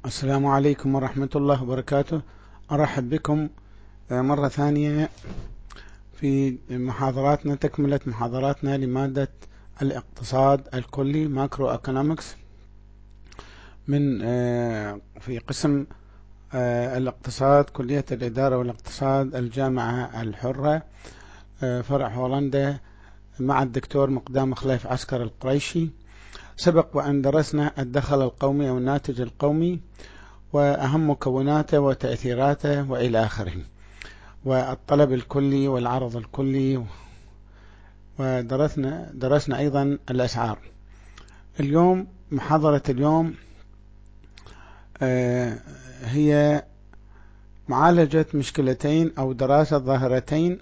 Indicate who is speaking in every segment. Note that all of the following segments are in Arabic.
Speaker 1: السلام عليكم ورحمة الله وبركاته. أرحب بكم مرة ثانية في محاضراتنا، تكملة محاضراتنا لمادة الاقتصاد الكلي ماكرو ايكونومكس من في قسم الاقتصاد، كلية الإدارة والاقتصاد، الجامعة الحرة، فرع هولندا، مع الدكتور مقدام خليف عسكر القريشي. سبق وأن درسنا الدخل القومي أو الناتج القومي وأهم مكوناته وتأثيراته وإلى آخره، والطلب الكلي والعرض الكلي، ودرسنا أيضا الأسعار. اليوم محاضرة اليوم هي معالجة مشكلتين أو دراسة ظاهرتين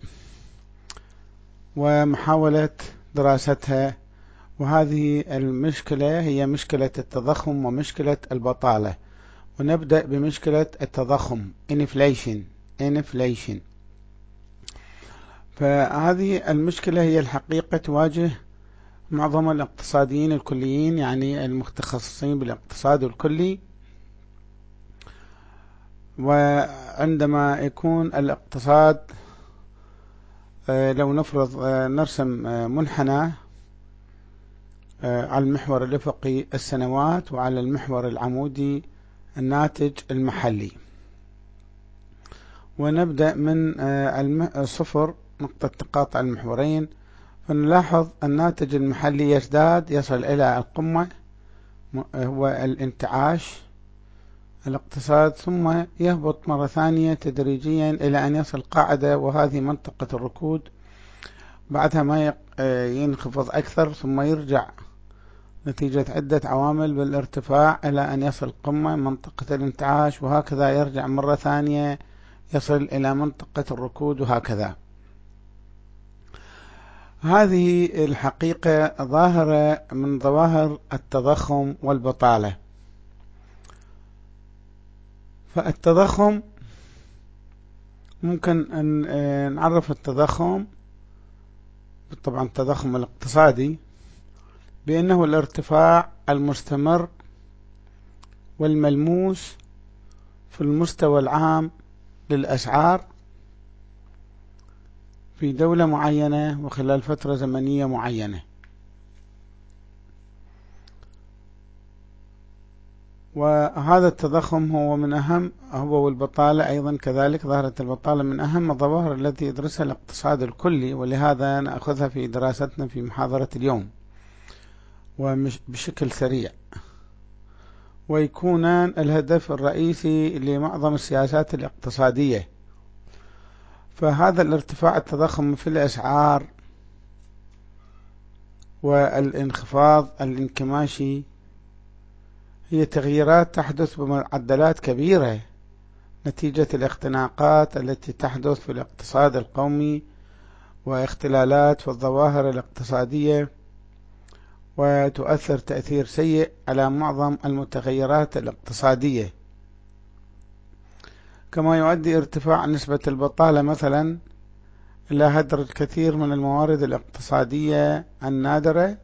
Speaker 1: ومحاولة دراستها، وهذه المشكلة هي مشكلة التضخم ومشكلة البطالة. ونبدأ بمشكلة التضخم inflation. فهذه المشكلة هي الحقيقة تواجه معظم الاقتصاديين الكليين، يعني المتخصصين بالاقتصاد الكلي. وعندما يكون الاقتصاد لو نفرض نرسم منحنى على المحور الأفقي السنوات وعلى المحور العمودي الناتج المحلي، ونبدأ من صفر نقطة تقاطع المحورين، فنلاحظ الناتج المحلي يزداد، يصل إلى القمة هو الانتعاش الاقتصاد، ثم يهبط مرة ثانية تدريجيا إلى أن يصل قاعدة، وهذه منطقة الركود. بعدها ما ينخفض أكثر، ثم يرجع نتيجة عدة عوامل بالارتفاع إلى أن يصل قمة منطقة الانتعاش، وهكذا يرجع مرة ثانية يصل إلى منطقة الركود، وهكذا. هذه الحقيقة ظاهرة من ظواهر التضخم والبطالة. فالتضخم ممكن أن نعرف التضخم، طبعا التضخم الاقتصادي، بأنه الارتفاع المستمر والملموس في المستوى العام للأسعار في دولة معينة وخلال فترة زمنية معينة. وهذا التضخم هو والبطالة أيضا كذلك. ظاهرة البطالة من أهم الظواهر التي يدرسها الاقتصاد الكلي، ولهذا نأخذها في دراستنا في محاضرة اليوم وبشكل سريع، ويكونان الهدف الرئيسي لمعظم السياسات الاقتصادية. فهذا الارتفاع التضخم في الأسعار والانخفاض الانكماشي هي تغييرات تحدث بمعدلات كبيرة نتيجة الاختناقات التي تحدث في الاقتصاد القومي واختلالات في الظواهر الاقتصادية، وتؤثر تأثير سيء على معظم المتغيرات الاقتصادية. كما يؤدي ارتفاع نسبة البطالة مثلا إلى هدر الكثير من الموارد الاقتصادية النادرة،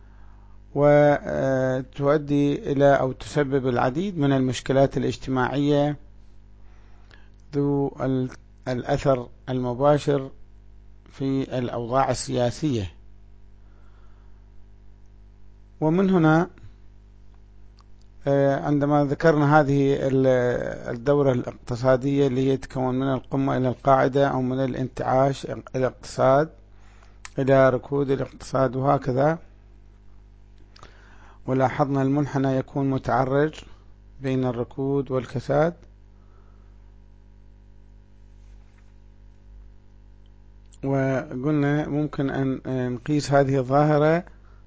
Speaker 1: وتؤدي إلى أو تسبب العديد من المشكلات الاجتماعية ذو الأثر المباشر في الأوضاع السياسية. ومن هنا عندما ذكرنا هذه الدورة الاقتصادية اللي هي تتكون من القمة إلى القاعدة، أو من الانتعاش الاقتصاد إلى ركود الاقتصاد، وهكذا، ولاحظنا المنحنى يكون متعرج بين الركود والكساد. وقلنا ممكن أن نقيس هذه الظاهرة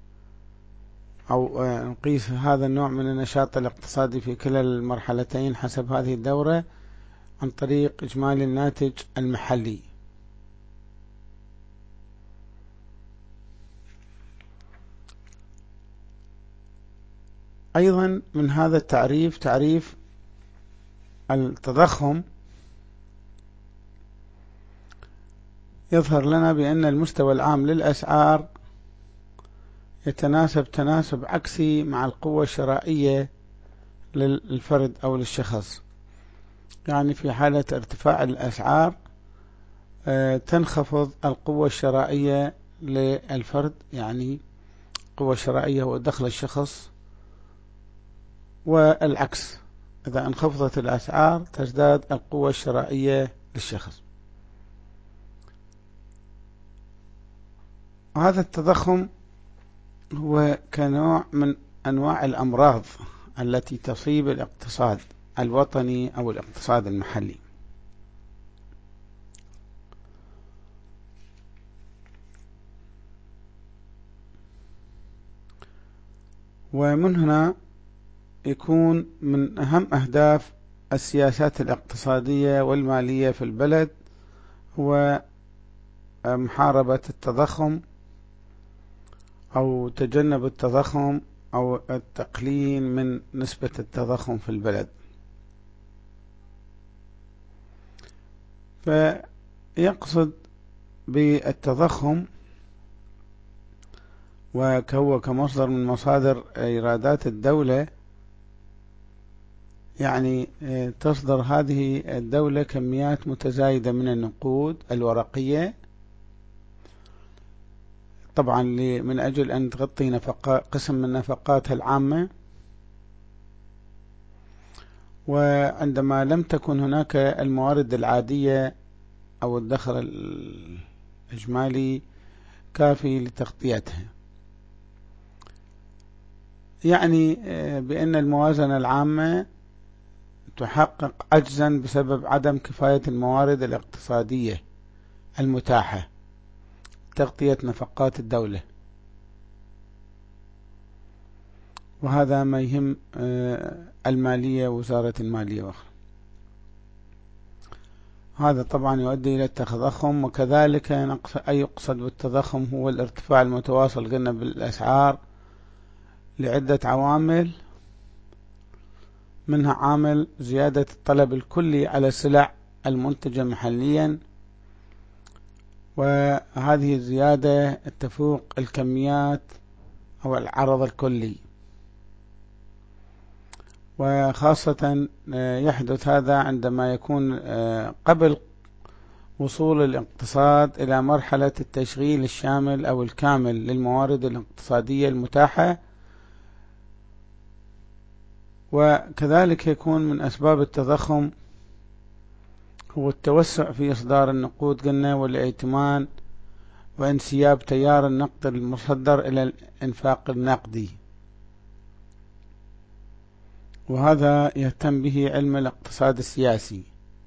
Speaker 1: أو نقيس هذا النوع من النشاط الاقتصادي في كلا المرحلتين حسب هذه الدورة عن طريق إجمالي الناتج المحلي. أيضا من هذا التعريف، تعريف التضخم، يظهر لنا بأن المستوى العام للأسعار يتناسب تناسب عكسي مع القوة الشرائية للفرد أو للشخص. يعني في حالة ارتفاع الأسعار تنخفض القوة الشرائية للفرد، يعني القوة الشرائية هو دخل الشخص، والعكس إذا انخفضت الأسعار تزداد القوة الشرائية للشخص. هذا التضخم هو كنوع من أنواع الأمراض التي تصيب الاقتصاد الوطني أو الاقتصاد المحلي. ومن هنا يكون من أهم أهداف السياسات الاقتصادية والمالية في البلد هو محاربة التضخم أو تجنب التضخم أو التقليل من نسبة التضخم في البلد. فيقصد بالتضخم وهو كمصدر من مصادر إيرادات الدولة، يعني تصدر هذه الدولة كميات متزايدة من النقود الورقية، طبعا من أجل أن تغطي قسم من نفقاتها العامة. وعندما لم تكن هناك الموارد العادية أو الدخل الإجمالي كافي لتغطيتها، يعني بأن الموازنة العامة تحقق عجزا بسبب عدم كفاية الموارد الاقتصادية المتاحة تغطية نفقات الدولة. وهذا ما يهم المالية ووزارة المالية وأخرى. هذا طبعا يؤدي إلى التضخم. وكذلك يقصد بالتضخم هو الارتفاع المتواصل قلنا بالأسعار لعدة عوامل، منها عامل زيادة الطلب الكلي على السلع المنتجة محليا، وهذه الزيادة تفوق الكميات أو العرض الكلي. وخاصة يحدث هذا عندما يكون قبل وصول الاقتصاد إلى مرحلة التشغيل الشامل أو الكامل للموارد الاقتصادية المتاحة. وكذلك يكون من أسباب التضخم هو التوسع في إصدار النقود قلنا والائتمان وانسياب تيار النقد المصدر إلى الإنفاق النقدي، وهذا يهتم به علم الاقتصاد السياسي،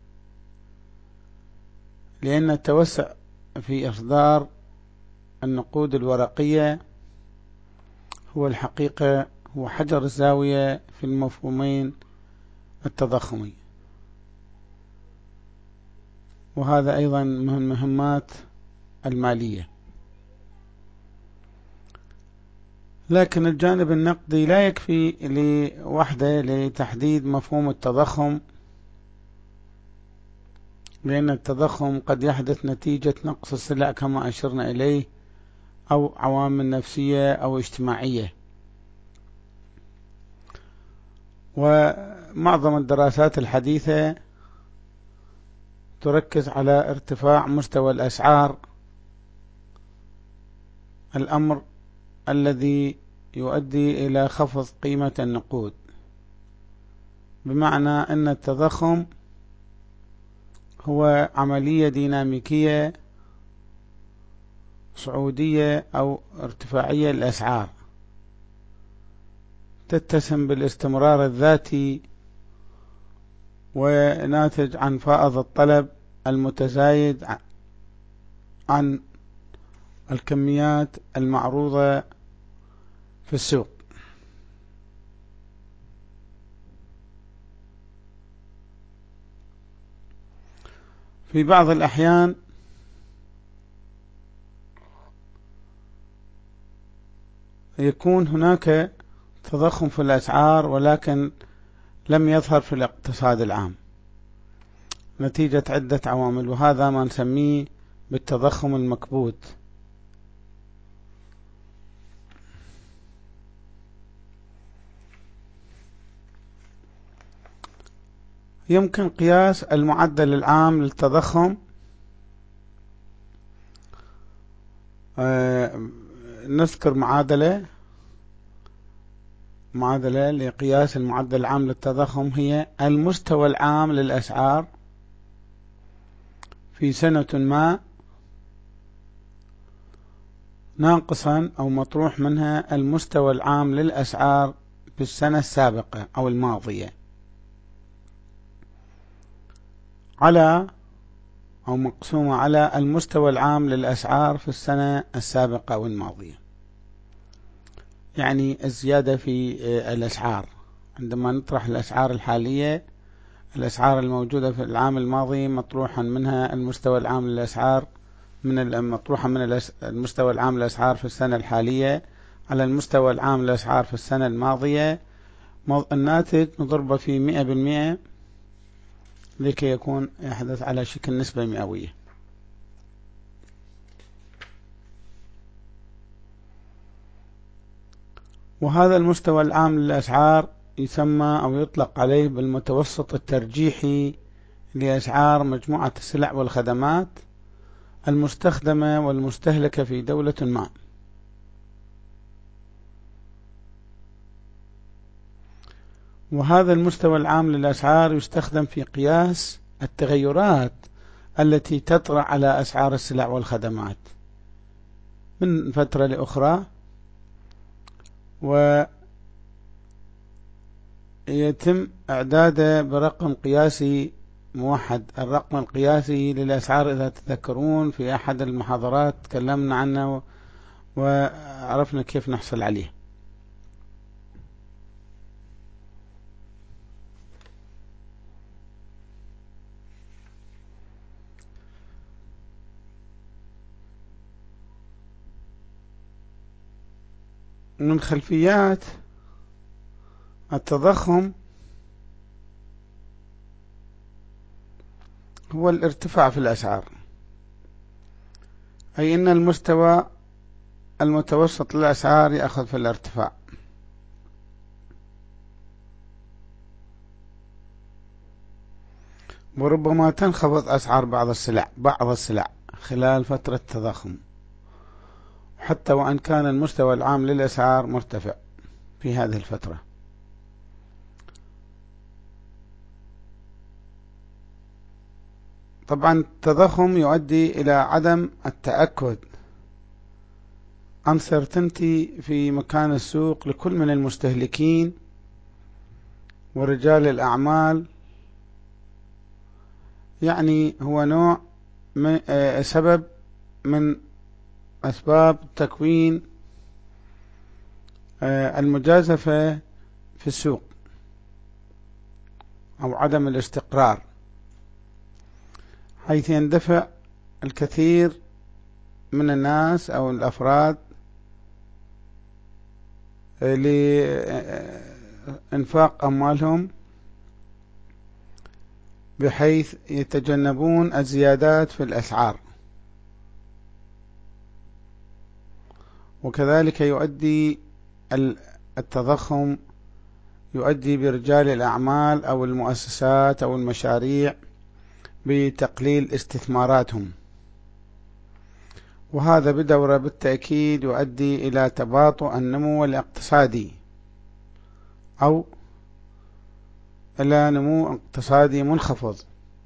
Speaker 1: لأن التوسع في إصدار النقود الورقية هو الحقيقة هو حجر الزاوية في المفهومين التضخمي. وهذا أيضا من مهمات المالية. لكن الجانب النقدي لا يكفي لوحده لتحديد مفهوم التضخم، لأن التضخم قد يحدث نتيجة نقص السلع كما أشرنا إليه، أو عوامل نفسية أو اجتماعية. ومعظم الدراسات الحديثة تركز على ارتفاع مستوى الأسعار، الأمر الذي يؤدي إلى خفض قيمة النقود، بمعنى أن التضخم هو عملية ديناميكية صعودية أو ارتفاعية للأسعار تتسم بالاستمرار الذاتي وناتج عن فائض الطلب المتزايد عن الكميات المعروضة في السوق. في بعض الأحيان يكون هناك تضخم في الأسعار ولكن لم يظهر في الاقتصاد العام نتيجة عدة عوامل، وهذا ما نسميه بالتضخم المكبوت. يمكن قياس المعدل العام للتضخم. نذكر معادلة لقياس المعدل العام للتضخم، هي المستوى العام للأسعار في سنة ما ناقصا أو مطروح منها المستوى العام للأسعار في السنة السابقة أو الماضية، على أو مقسومة على المستوى العام للأسعار في السنة السابقة أو الماضية. يعني الزيادة في الأسعار، عندما نطرح الأسعار الحالية، الأسعار الموجودة في العام الماضي مطروحا منها المستوى العام للأسعار مطروحا من المستوى العام للأسعار في السنة الحالية على المستوى العام للأسعار في السنة الماضية، الناتج نضربه في 100% لكي يكون يحدث على شكل نسبة مئوية. وهذا المستوى العام للأسعار يسمى أو يطلق عليه بالمتوسط الترجيحي لأسعار مجموعة السلع والخدمات المستخدمة والمستهلكة في دولة ما. وهذا المستوى العام للأسعار يستخدم في قياس التغيرات التي تطرأ على أسعار السلع والخدمات من فترة لأخرى، ويتم إعداده برقم قياسي موحد. الرقم القياسي للأسعار إذا تذكرون في أحد المحاضرات تكلمنا عنه وعرفنا كيف نحصل عليه. من خلفيات التضخم هو الارتفاع في الأسعار، أي أن المستوى المتوسط للأسعار يأخذ في الارتفاع، وربما تنخفض أسعار بعض السلع خلال فترة التضخم، حتى وأن كان المستوى العام للأسعار مرتفع في هذه الفترة. طبعا التضخم يؤدي إلى عدم التأكد uncertainty في مكان السوق لكل من المستهلكين ورجال الأعمال. يعني هو نوع من سبب من أسباب تكوين المجازفة في السوق أو عدم الاستقرار، حيث يندفع الكثير من الناس أو الأفراد لإنفاق أموالهم بحيث يتجنبون الزيادات في الأسعار. وكذلك يؤدي التضخم برجال الأعمال أو المؤسسات أو المشاريع بتقليل استثماراتهم، وهذا بدوره بالتأكيد يؤدي إلى تباطؤ النمو الاقتصادي أو إلى نمو اقتصادي منخفض.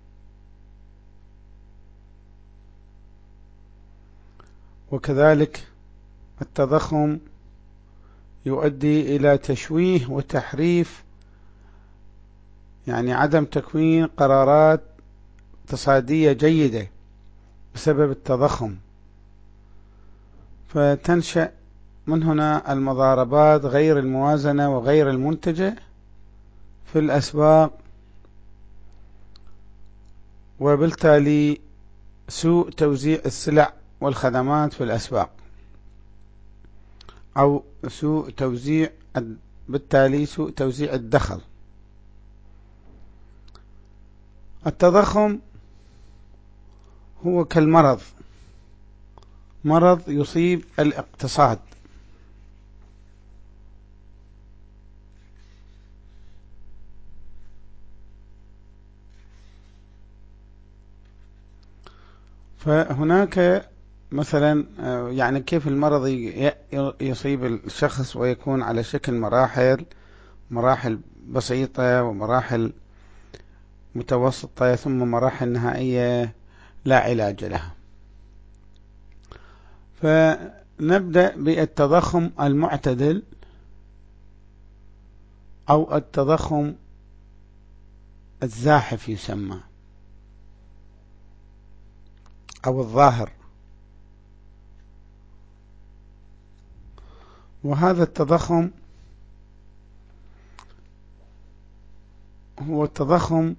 Speaker 1: وكذلك التضخم يؤدي إلى تشويه وتحريف، يعني عدم تكوين قرارات اقتصادية جيدة بسبب التضخم، فتنشأ من هنا المضاربات غير الموازنة وغير المنتجة في الأسواق، وبالتالي سوء توزيع السلع والخدمات في الأسواق، أو بالتالي سوء توزيع الدخل. التضخم هو كالمرض، مرض يصيب الاقتصاد، فهناك مثلا يعني كيف المرض يصيب الشخص ويكون على شكل مراحل بسيطة ومراحل متوسطة ثم مراحل نهائية لا علاج لها. فنبدأ بالتضخم المعتدل أو التضخم الزاحف يسمى أو الظاهر. وهذا التضخم هو التضخم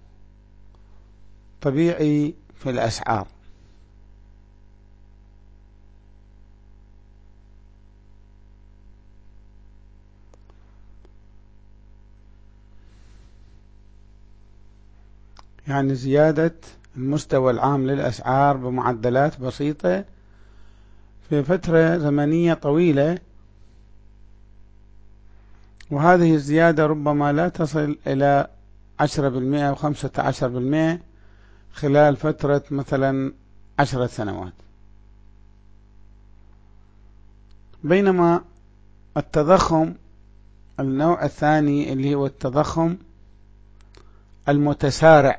Speaker 1: طبيعي في الأسعار، يعني زيادة المستوى العام للأسعار بمعدلات بسيطة في فترة زمنية طويلة، وهذه الزيادة ربما لا تصل إلى 10% أو 15% خلال فترة مثلا 10 سنوات. بينما التضخم النوع الثاني اللي هو التضخم المتسارع،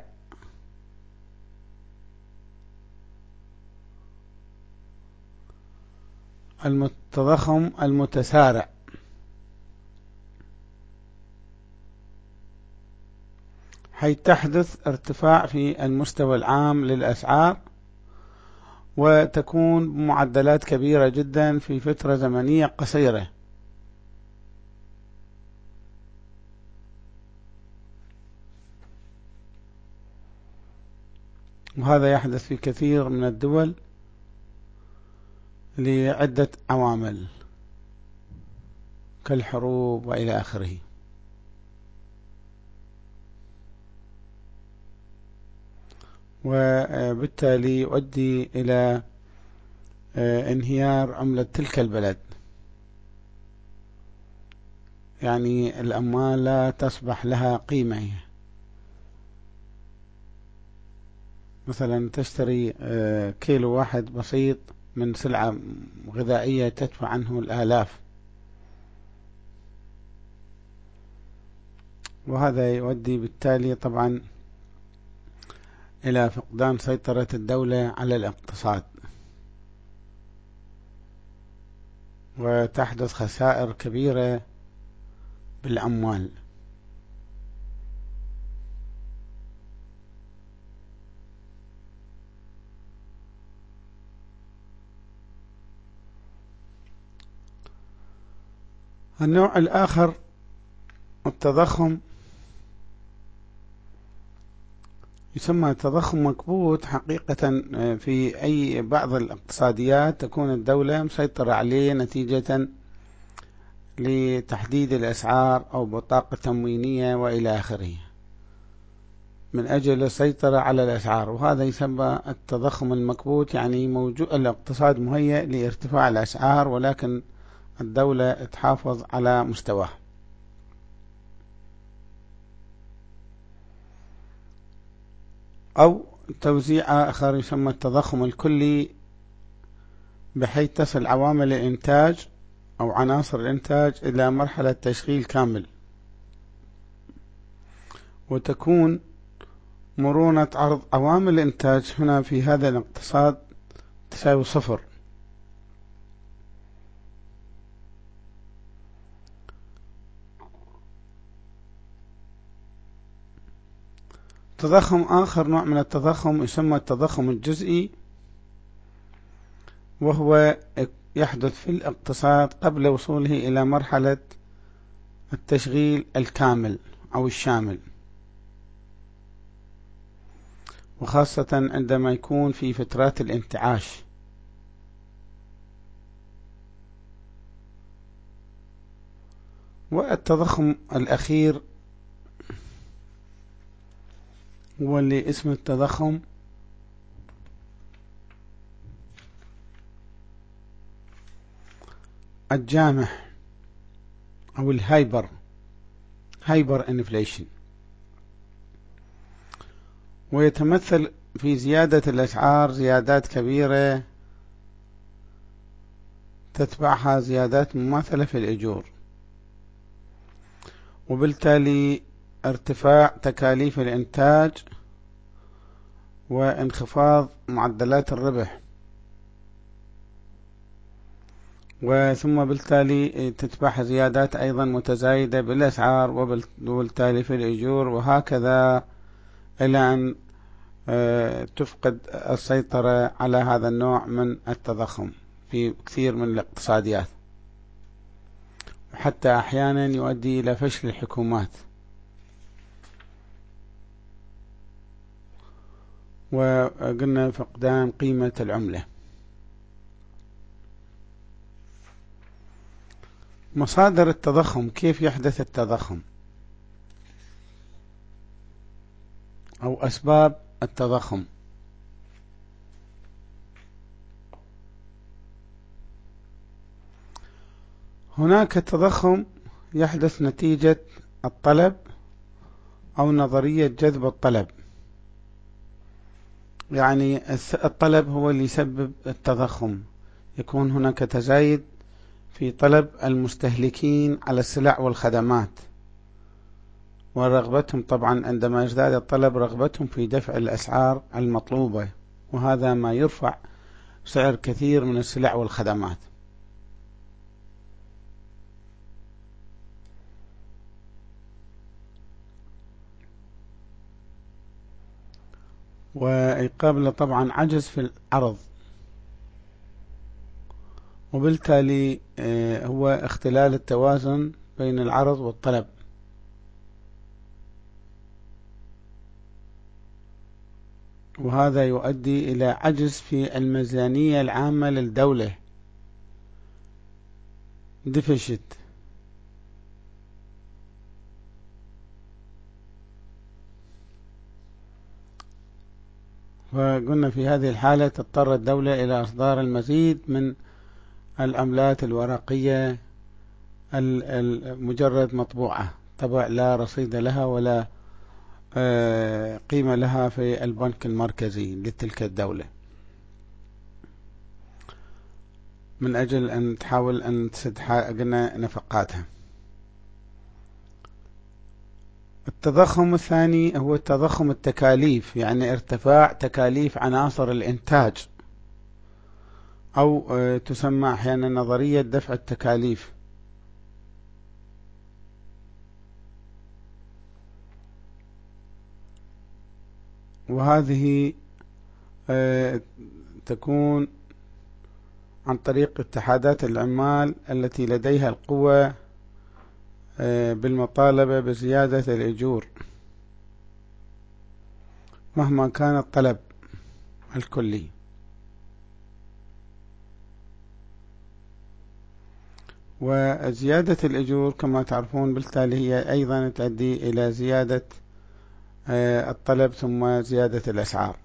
Speaker 1: التضخم المتسارع حيث تحدث ارتفاع في المستوى العام للأسعار وتكون بمعدلات كبيرة جدا في فترة زمنية قصيرة. وهذا يحدث في كثير من الدول لعدة عوامل كالحروب وإلى آخره. وبالتالي يؤدي إلى انهيار عملة تلك البلد، يعني الأموال لا تصبح لها قيمة. مثلا تشتري كيلو واحد بسيط من سلعة غذائية تدفع عنه الآلاف، وهذا يؤدي بالتالي طبعا إلى فقدان سيطرة الدولة على الاقتصاد، وتحدث خسائر كبيرة بالأموال. النوع الآخر التضخم يسمى تضخم مكبوت. حقيقة في أي بعض الاقتصاديات تكون الدولة مسيطرة عليه نتيجة لتحديد الأسعار أو بطاقة تموينية وإلى آخره من أجل السيطرة على الأسعار، وهذا يسمى التضخم المكبوت. يعني موجود الاقتصاد مهيئ لارتفاع الأسعار ولكن الدولة تحافظ على مستواه. أو توزيع آخر يسمى التضخم الكلي، بحيث تصل عوامل الإنتاج أو عناصر الإنتاج إلى مرحلة تشغيل كامل، وتكون مرونة عرض عوامل الإنتاج هنا في هذا الاقتصاد تساوي صفر. تضخم آخر نوع من التضخم يسمى التضخم الجزئي، وهو يحدث في الاقتصاد قبل وصوله إلى مرحلة التشغيل الكامل أو الشامل، وخاصة عندما يكون في فترات الانتعاش. والتضخم الأخير هو اللي اسمه التضخم الجامح أو هايبر انفليشن، ويتمثل في زيادة الأسعار زيادات كبيرة تتبعها زيادات مماثلة في الأجور، وبالتالي ارتفاع تكاليف الإنتاج وانخفاض معدلات الربح، وثم بالتالي تتبعها زيادات أيضا متزايدة بالأسعار وبالتالي في الأجور، وهكذا إلى أن تفقد السيطرة على هذا النوع من التضخم في كثير من الاقتصاديات، وحتى أحيانا يؤدي إلى فشل الحكومات. وقلنا فقدان قيمة العملة. مصادر التضخم، كيف يحدث التضخم أو أسباب التضخم؟ هناك تضخم يحدث نتيجة الطلب أو نظرية جذب الطلب، يعني الطلب هو اللي يسبب التضخم، يكون هناك تزايد في طلب المستهلكين على السلع والخدمات، ورغبتهم طبعا عندما يزداد الطلب رغبتهم في دفع الأسعار المطلوبة، وهذا ما يرفع سعر كثير من السلع والخدمات. ويقابل طبعا عجز في العرض، وبالتالي هو اختلال التوازن بين العرض والطلب، وهذا يؤدي إلى عجز في الميزانية العامة للدولة، ديفيشت. وقلنا في هذه الحالة تضطر الدولة إلى إصدار المزيد من العملات الورقية المجرد مطبوعة، طبع لا رصيد لها ولا قيمة لها في البنك المركزي لتلك الدولة، من أجل أن تحاول أن تسد قلنا نفقاتها. التضخم الثاني هو التضخم التكاليف، يعني ارتفاع تكاليف عناصر الإنتاج، أو تسمى أحيانا نظرية دفع التكاليف. وهذه تكون عن طريق اتحادات العمال التي لديها القوة بالمطالبة بزيادة الأجور مهما كان الطلب الكلي. وزيادة الأجور كما تعرفون بالتالي هي أيضا تؤدي إلى زيادة الطلب ثم زيادة الأسعار.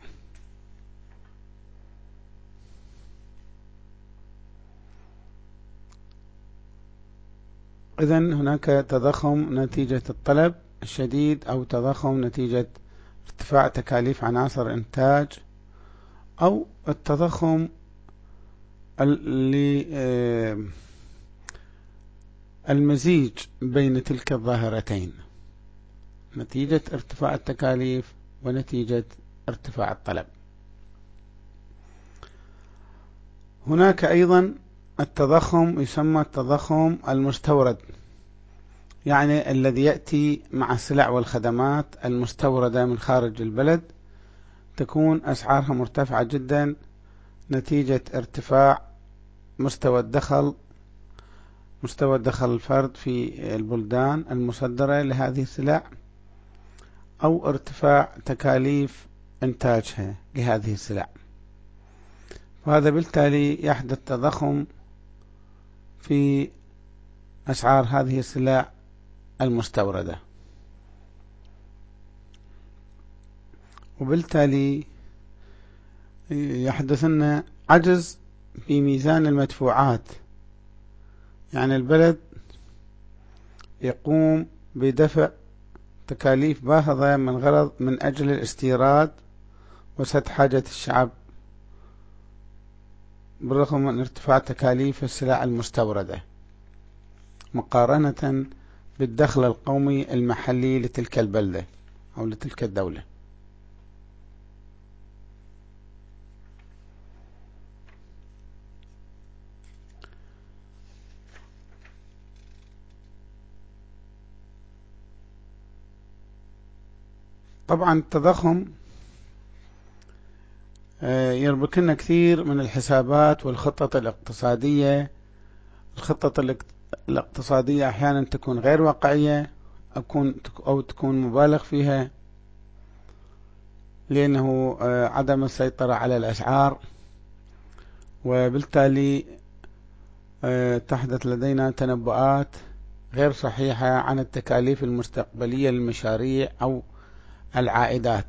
Speaker 1: إذن هناك تضخم نتيجة الطلب الشديد، أو تضخم نتيجة ارتفاع تكاليف عناصر إنتاج، أو التضخم المزيج بين تلك الظاهرتين، نتيجة ارتفاع التكاليف ونتيجة ارتفاع الطلب. هناك أيضا التضخم يسمى التضخم المستورد، يعني الذي يأتي مع السلع والخدمات المستوردة من خارج البلد، تكون أسعارها مرتفعة جدا نتيجة ارتفاع مستوى الدخل الفرد في البلدان المصدرة لهذه السلع، أو ارتفاع تكاليف إنتاجها لهذه السلع، وهذا بالتالي يحدث تضخم في أسعار هذه السلع المستوردة، وبالتالي يحدث لنا عجز في ميزان المدفوعات، يعني البلد يقوم بدفع تكاليف باهظة من أجل الاستيراد وسد حاجة الشعب بالرغم من ارتفاع تكاليف السلع المستوردة مقارنة بالدخل القومي المحلي لتلك البلدة أو لتلك الدولة. طبعا التضخم يربك لنا كثير من الحسابات والخطط الاقتصادية. الخطط الاقتصادية أحيانا تكون غير واقعية أو تكون مبالغ فيها، لأنه عدم السيطرة على الأسعار، وبالتالي تحدث لدينا تنبؤات غير صحيحة عن التكاليف المستقبلية للمشاريع أو العائدات.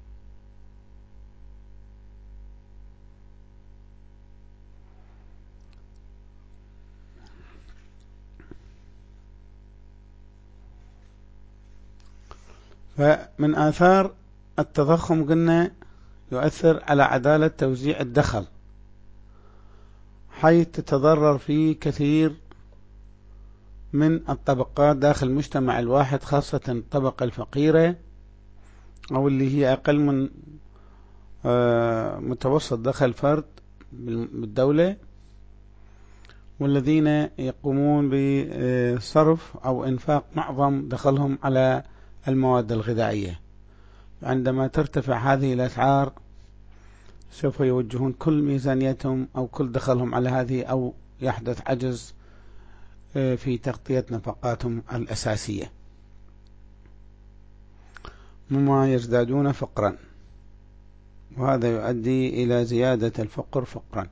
Speaker 1: فمن آثار التضخم قلنا يؤثر على عدالة توزيع الدخل، حيث تتضرر فيه كثير من الطبقات داخل المجتمع الواحد، خاصة الطبقة الفقيرة أو اللي هي أقل من متوسط دخل فرد بالدولة، والذين يقومون بصرف أو إنفاق معظم دخلهم على المواد الغذائية. عندما ترتفع هذه الأسعار سوف يوجهون كل ميزانيتهم أو كل دخلهم على هذه، أو يحدث عجز في تغطية نفقاتهم الأساسية، مما يزدادون فقرا، وهذا يؤدي إلى زيادة الفقر فقرا.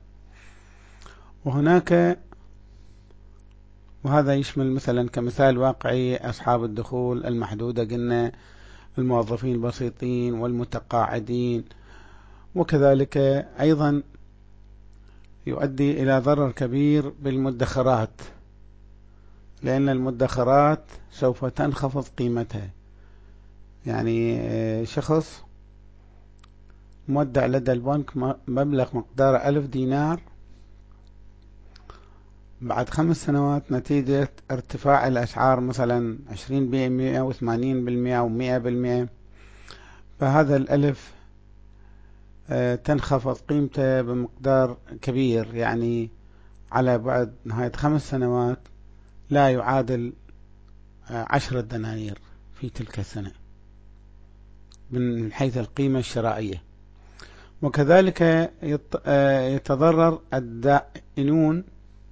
Speaker 1: وهذا يشمل مثلا كمثال واقعي أصحاب الدخول المحدودة، قلنا الموظفين البسيطين والمتقاعدين، وكذلك أيضا يؤدي إلى ضرر كبير بالمدخرات، لأن المدخرات سوف تنخفض قيمتها. يعني شخص مودع لدى البنك مبلغ مقداره 1000 دينار، بعد 5 سنوات نتيجة ارتفاع الأسعار مثلا 20% و80% أو 100%، فهذا الألف تنخفض قيمته بمقدار كبير، يعني على بعد نهاية 5 سنوات لا يعادل 10 دنانير في تلك السنة من حيث القيمة الشرائية. وكذلك يتضرر الدائنون،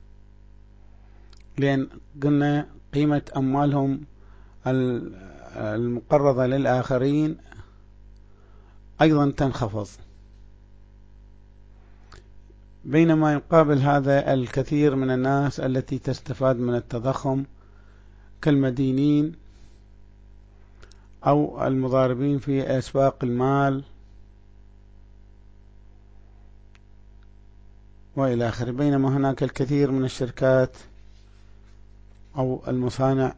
Speaker 1: لأن قلنا قيمة أموالهم المقرضة للآخرين أيضا تنخفض، بينما يقابل هذا الكثير من الناس التي تستفاد من التضخم كالمدينين أو المضاربين في أسواق المال وإلى آخره. بينما هناك الكثير من الشركات أو المصانع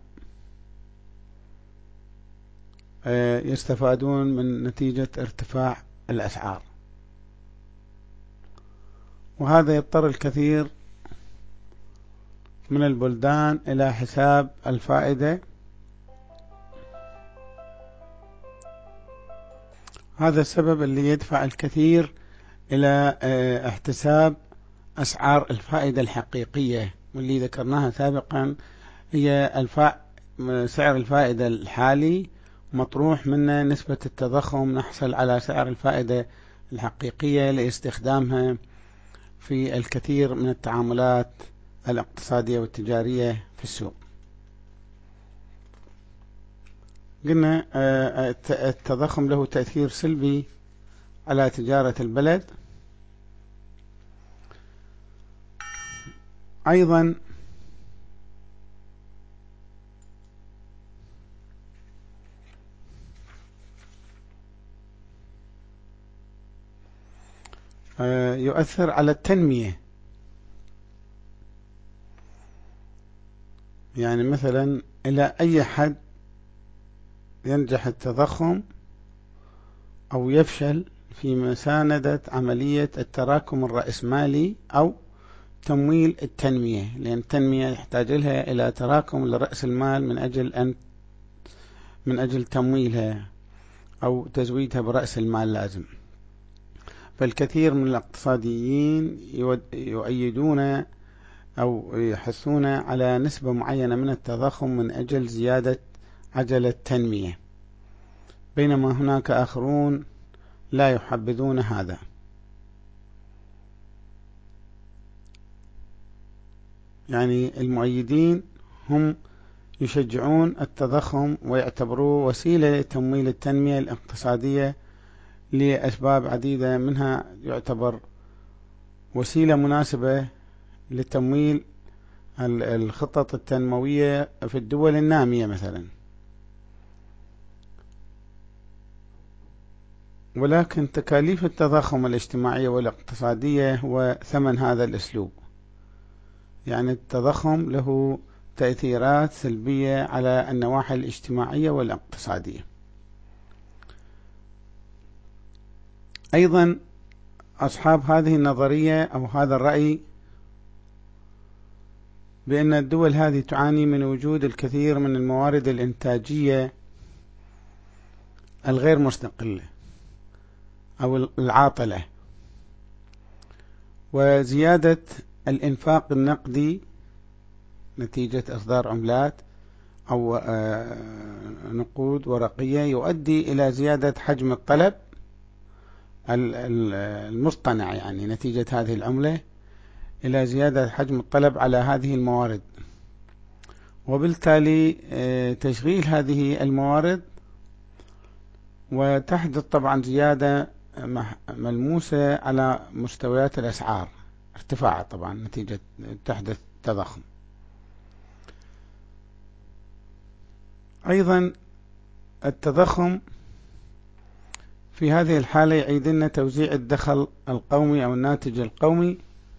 Speaker 1: يستفادون من نتيجة ارتفاع الأسعار، وهذا يضطر الكثير من البلدان إلى حساب الفائدة. هذا السبب اللي يدفع الكثير إلى احتساب أسعار الفائدة الحقيقية، واللي ذكرناها سابقا هي سعر الفائدة الحالي مطروح منه نسبة التضخم، نحصل على سعر الفائدة الحقيقية لاستخدامها في الكثير من التعاملات الاقتصادية والتجارية في السوق. قلنا التضخم له تأثير سلبي على تجارة البلد. أيضا يؤثر على التنمية، يعني مثلا إلى أي حد ينجح التضخم أو يفشل في مساندة عملية التراكم الرأسمالي أو تمويل التنمية، لأن التنمية يحتاج لها إلى تراكم لرأس المال من أجل تمويلها أو تزويدها برأس المال لازم. فالكثير من الاقتصاديين يؤيدون أو يحثون على نسبة معينة من التضخم من أجل زيادة عجلة التنمية، بينما هناك آخرون لا يحبذون هذا. يعني المؤيدين هم يشجعون التضخم ويعتبروه وسيلة لتمويل التنمية الاقتصادية لأسباب عديدة، منها يعتبر وسيلة مناسبة لتمويل الخطط التنموية في الدول النامية مثلا. ولكن تكاليف التضخم الاجتماعية والاقتصادية هو ثمن هذا الأسلوب. يعني التضخم له تأثيرات سلبية على النواحي الاجتماعية والاقتصادية. أيضا أصحاب هذه النظرية أو هذا الرأي بأن الدول هذه تعاني من وجود الكثير من الموارد الإنتاجية الغير مستقلة أو العاطلة، وزيادة الإنفاق النقدي نتيجة إصدار عملات أو نقود ورقية يؤدي إلى زيادة حجم الطلب المصطنع، يعني نتيجة هذه العملة إلى زيادة حجم الطلب على هذه الموارد، وبالتالي تشغيل هذه الموارد، وتحدث طبعا زيادة ملموسة على مستويات الأسعار، ارتفاع طبعا نتيجة تحدث تضخم. أيضا التضخم في هذه الحالة يعيد لنا توزيع الدخل القومي أو الناتج القومي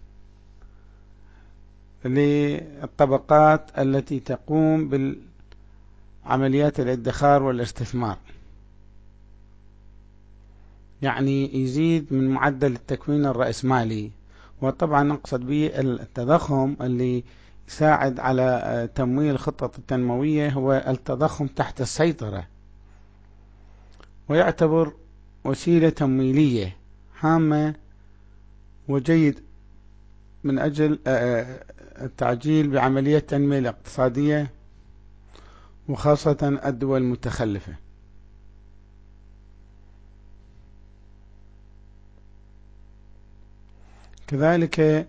Speaker 1: للطبقات التي تقوم بالعمليات الادخار والاستثمار، يعني يزيد من معدل التكوين الرأسمالي. وطبعا نقصد به التضخم اللي يساعد على تمويل الخطط التنموية هو التضخم تحت السيطرة، ويعتبر وسيلة تمويلية هامة وجيد من أجل التعجيل بعملية التنمية الاقتصادية، وخاصة الدول المتخلفة. كذلك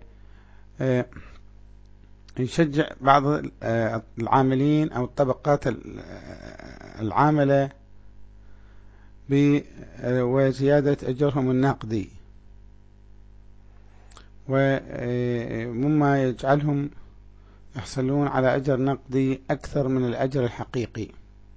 Speaker 1: يشجع بعض العاملين أو الطبقات العاملة وزيادة أجرهم النقدي، ومما يجعلهم يحصلون على أجر نقدي أكثر من الأجر الحقيقي.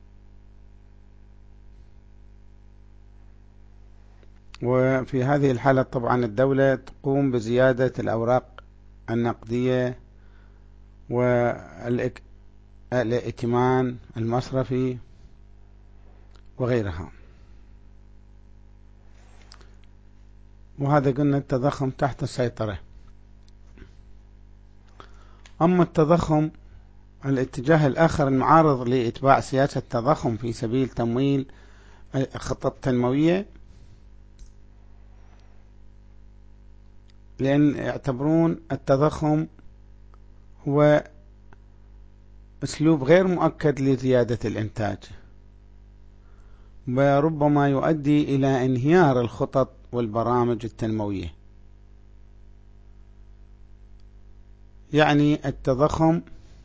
Speaker 1: وفي هذه الحالة طبعا الدولة تقوم بزيادة الأوراق النقدية والائتمان المصرفي وغيرها. وهذا قلنا التضخم تحت السيطرة. أما التضخم الاتجاه الآخر المعارض لإتباع سياسة التضخم في سبيل تمويل خطط تنموية، لأن يعتبرون التضخم هو أسلوب غير مؤكد لزيادة الإنتاج، وربما يؤدي إلى انهيار الخطط والبرامج التنموية. يعني التضخم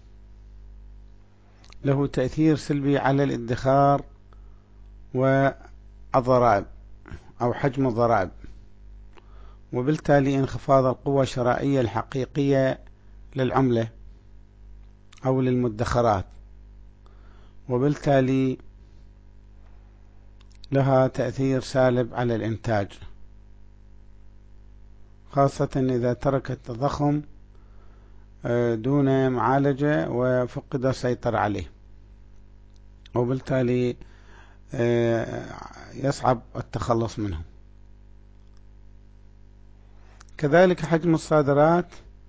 Speaker 1: له تأثير سلبي على الادخار والضرائب أو حجم الضرائب، وبالتالي انخفاض القوة الشرائية الحقيقية للعملة أو للمدخرات، وبالتالي لها تأثير سالب على الإنتاج، خاصة إذا ترك التضخم دون معالجة وفقد السيطرة عليه، وبالتالي يصعب التخلص منه. كذلك حجم الصادرات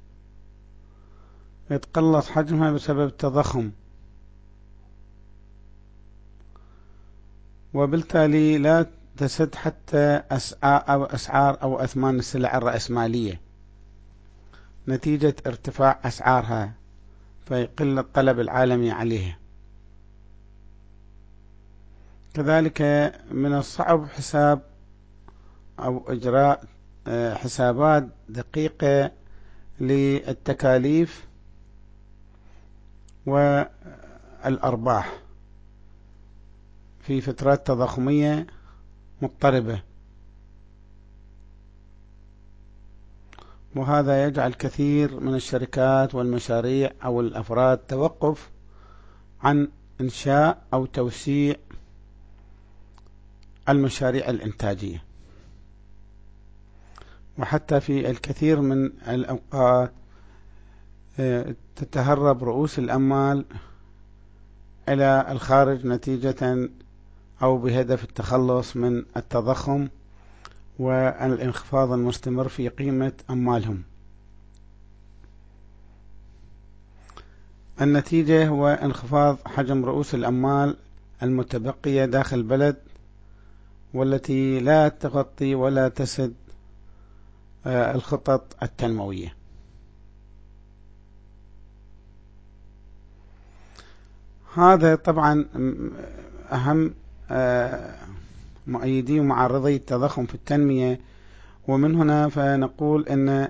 Speaker 1: يتقلص حجمها بسبب التضخم، وبالتالي لا تسد حتى أسعار أو أثمان السلع الرأسمالية نتيجة ارتفاع أسعارها، فيقل الطلب العالمي عليها. كذلك من الصعب حساب أو إجراء حسابات دقيقة للتكاليف والأرباح في فترات تضخمية مضطربة، وهذا يجعل كثير من الشركات والمشاريع أو الأفراد توقف عن إنشاء أو توسيع المشاريع الإنتاجية. وحتى في الكثير من الأوقات تتهرب رؤوس الأموال إلى الخارج نتيجة أو بهدف التخلص من التضخم والانخفاض المستمر في قيمة أموالهم. النتيجة هو انخفاض حجم رؤوس الأموال المتبقية داخل البلد، والتي لا تغطي ولا تسد الخطط التنموية. هذا طبعا أهم مؤيدي ومعارضي التضخم في التنمية. ومن هنا فنقول أن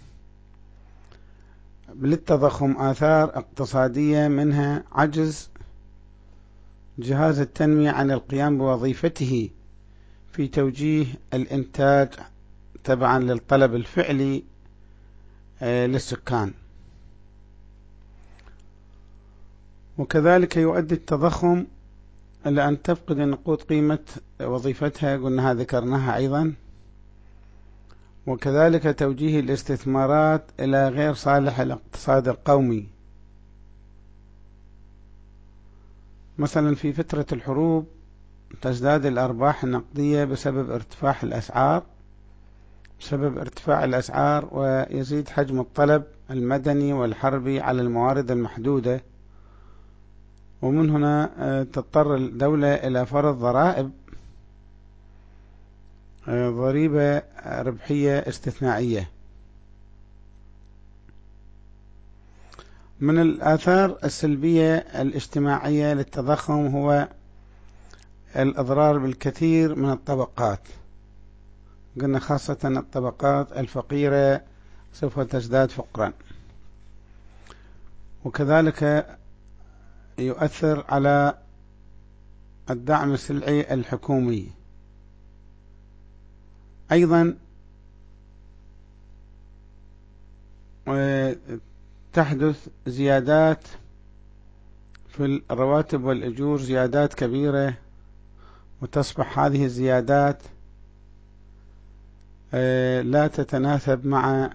Speaker 1: للتضخم آثار اقتصادية، منها عجز جهاز التنمية عن القيام بوظيفته في توجيه الإنتاج تبعا للطلب الفعلي للسكان. وكذلك يؤدي التضخم إلى أن تفقد النقود قيمة وظيفتها، قلنا ذكرناها أيضا. وكذلك توجيه الاستثمارات إلى غير صالح الاقتصاد القومي، مثلا في فترة الحروب تزداد الأرباح النقدية بسبب ارتفاع الأسعار، ويزيد حجم الطلب المدني والحربي على الموارد المحدودة. ومن هنا تضطر الدولة إلى فرض ضريبة ربحية استثنائية. من الآثار السلبية الاجتماعية للتضخم هو الإضرار بالكثير من الطبقات، قلنا خاصة الطبقات الفقيرة سوف تزداد فقرا. وكذلك يؤثر على الدعم السلعي الحكومي. أيضا تحدث زيادات في الرواتب والأجور، زيادات كبيرة، وتصبح هذه الزيادات لا تتناسب مع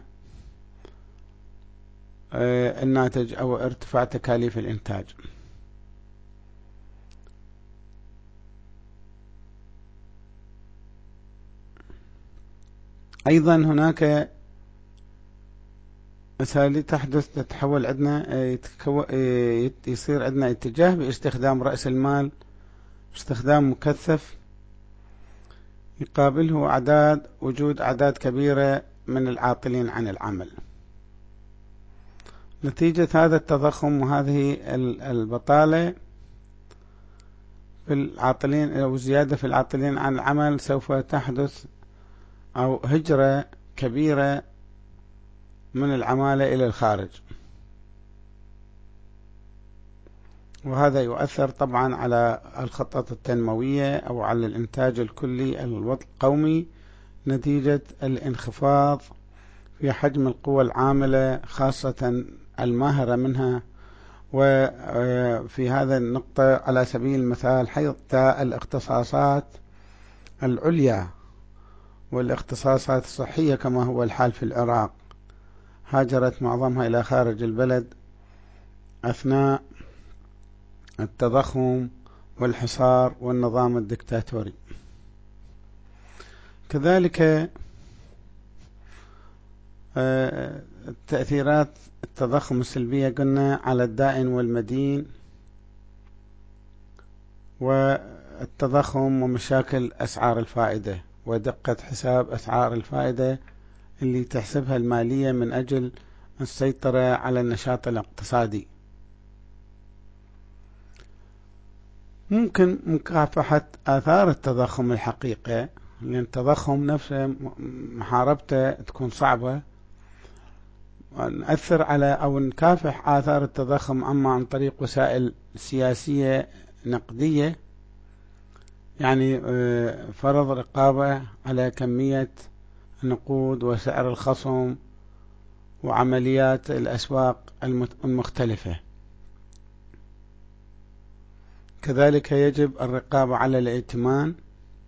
Speaker 1: الناتج أو ارتفاع تكاليف الإنتاج. أيضا هناك مثال تتحول عندنا يصير عندنا اتجاه باستخدام رأس المال باستخدام مكثف، يقابله وجود أعداد كبيرة من العاطلين عن العمل. نتيجة هذا التضخم وهذه البطالة في العاطلين أو زيادة في العاطلين عن العمل، سوف تحدث أو هجرة كبيرة من العمالة إلى الخارج، وهذا يؤثر طبعا على الخطط التنموية أو على الإنتاج الكلي القومي، نتيجة الانخفاض في حجم القوى العاملة خاصة الماهرة منها. وفي هذا النقطة على سبيل المثال، حتى الاختصاصات العليا والاختصاصات الصحية كما هو الحال في العراق هاجرت معظمها إلى خارج البلد أثناء التضخم والحصار والنظام الدكتاتوري. كذلك تأثيرات التضخم السلبية قلنا على الدائن والمدين، والتضخم ومشاكل أسعار الفائدة ودقة حساب أسعار الفائدة اللي تحسبها المالية من أجل السيطرة على النشاط الاقتصادي. ممكن مكافحة آثار التضخم الحقيقة، لأن التضخم نفسه محاربته تكون صعبة. نأثر على أو نكافح آثار التضخم أما عن طريق وسائل سياسية نقدية، يعني فرض رقابة على كمية النقود وسعر الخصم وعمليات الأسواق المختلفة. كذلك يجب الرقابة على الائتمان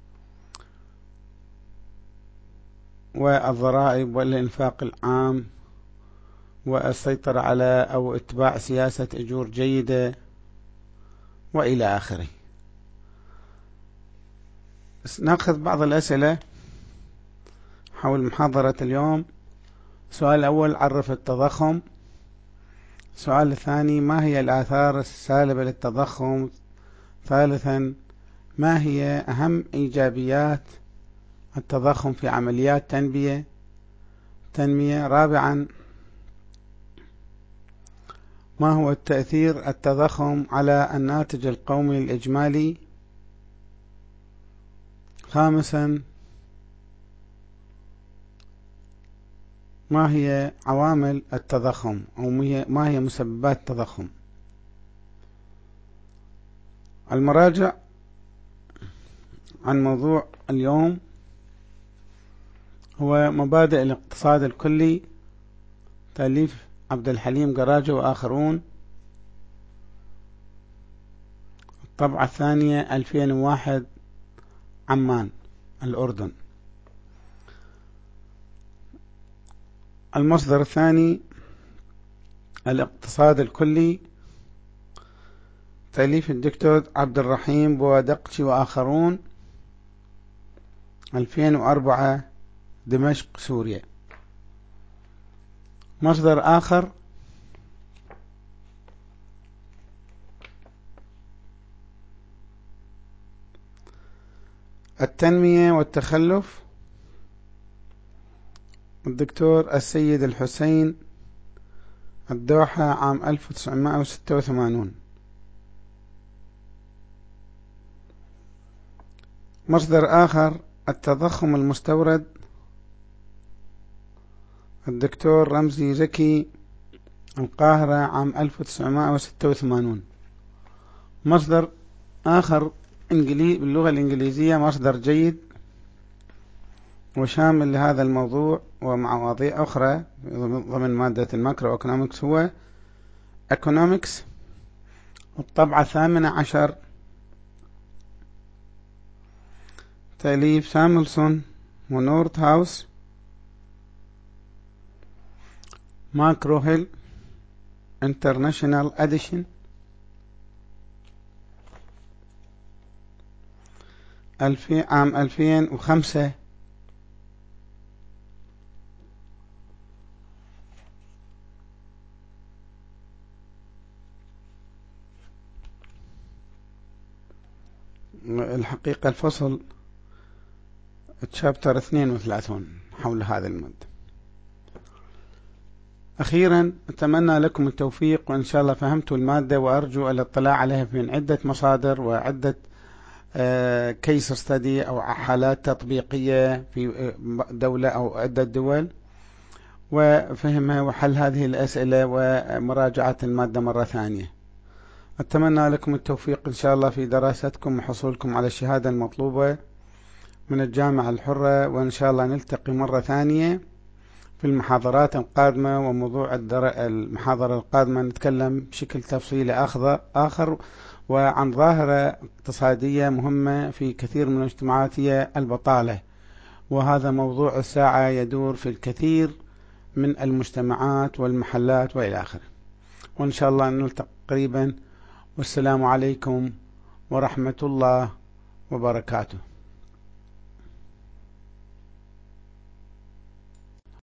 Speaker 1: والضرائب والإنفاق العام، والسيطرة على أو اتباع سياسة أجور جيدة وإلى آخره. نأخذ بعض الأسئلة حول محاضرة اليوم. السؤال الأول: عرف التضخم. السؤال الثاني: ما هي الآثار السالبة للتضخم؟ ثالثا: ما هي أهم إيجابيات التضخم في عمليات تنمية؟ رابعا: ما هو تأثير التضخم على الناتج القومي الإجمالي؟ خامسا: ما هي عوامل التضخم أو ما هي مسببات التضخم؟ المراجع عن موضوع اليوم هو مبادئ الاقتصاد الكلي، تأليف عبد الحليم قراجة وآخرون، الطبعة الثانية 2001، عمان الأردن. المصدر الثاني الاقتصاد الكلي، تأليف الدكتور عبد الرحيم بوادقشي وآخرون، 2004، دمشق سوريا. مصدر آخر التنمية والتخلف، الدكتور السيد الحسين، الدوحة، عام 1986. مصدر آخر التضخم المستورد، الدكتور رمزي زكي، القاهرة، عام 1986. مصدر آخر باللغة الإنجليزية، مصدر جيد وشامل لهذا الموضوع ومع مواضيع أخرى ضمن مادة الماكرو إيكونومكس، هو إيكونومكس، الطبعة 18، تأليف ساملسون ونورت هاوس، ماكرو هيل انترناشونال اديشن، عام 2005. الحقيقة الفصل تشابتر 32 حول هذا المادة. أخيرا أتمنى لكم التوفيق، وإن شاء الله فهمتوا المادة، وأرجو الاطلاع عليها من عدة مصادر وعدة كيس ستدي أو حالات تطبيقية في دولة أو عدة دول، وفهمها وحل هذه الأسئلة ومراجعة المادة مرة ثانية. أتمنى لكم التوفيق إن شاء الله في دراستكم وحصولكم على الشهادة المطلوبة من الجامعة الحرة، وإن شاء الله نلتقي مرة ثانية في المحاضرات القادمة. وموضوع المحاضرة القادمة نتكلم بشكل تفصيلي آخر وعن ظاهرة اقتصادية مهمة في كثير من المجتمعات، هي البطالة، وهذا موضوع الساعة يدور في الكثير من المجتمعات والمحلات وإلى آخره. وإن شاء الله نلتقي قريبا، والسلام عليكم ورحمة الله وبركاته.